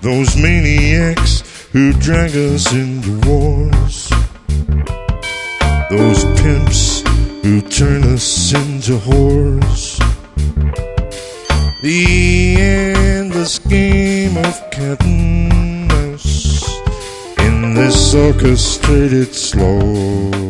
those maniacs who drag us into wars, those pimps who turn us into whores. The endless game of cat and mouse in this orchestrated slow.